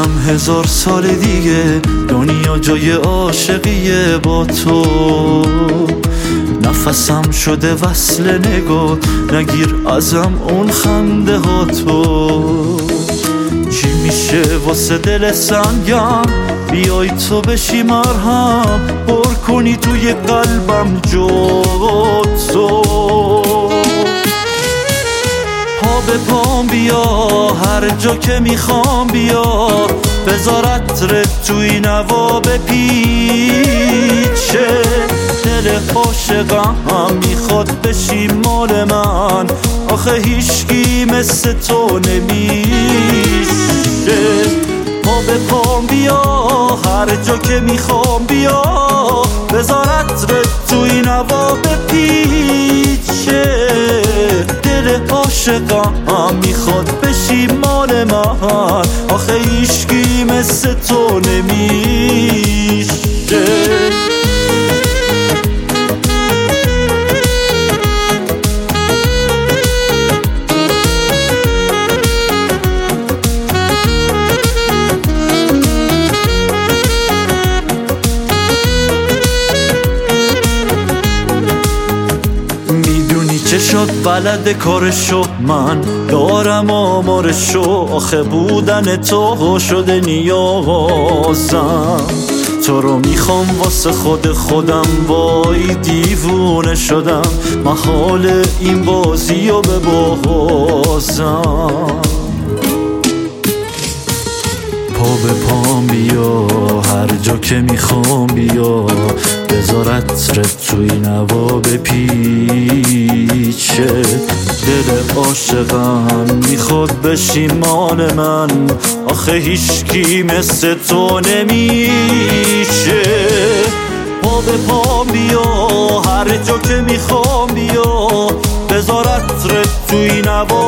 میدونم 1000 سال دیگه دنیا جای عاشقیه با تو. نفسم شده وصل نگاه، نگیر ازم اون خنده ها تو. چی میشه واسه دل سنگم، بیای تو بشی مرهم، پر کنی توی قلبم جو تو. پا به پام بیا، هر جا که میخوام بیا، بذارت رد توی نوا بپیچه. دل عاشقم میخواد بشی مال من، آخه هیچکی مثل تو نمیشه. پا به پام بیا، هر جا که میخوام بیا، بذارت رد توی نوا بپیچه. دل عاشقم میخواد بشی مال من، آخه هیچکی مثل تو نمیشه. چشات بلد کارشو، من دارم آمارشو، آخه بودن تو شده نیازم. تو رو میخوام واسه خودم، وای دیوونه شدم، محال این بازی رو ببازم. پا به پام بیا، هر جا که میخوام بیا، بذارت رد توی نوا بپیچه. دل عاشقم میخواد بشی مال من، آخه هیچکی مثل تو نمیشه. پا به پام بیا، هر جا که میخوام بیا، بذارت رد توی نوا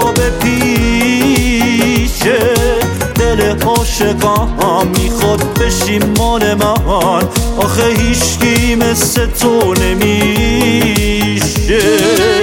بپیچه. دل عاشقم میخواد بشی مال من، آخه هیچکی مثل تو نمیشه.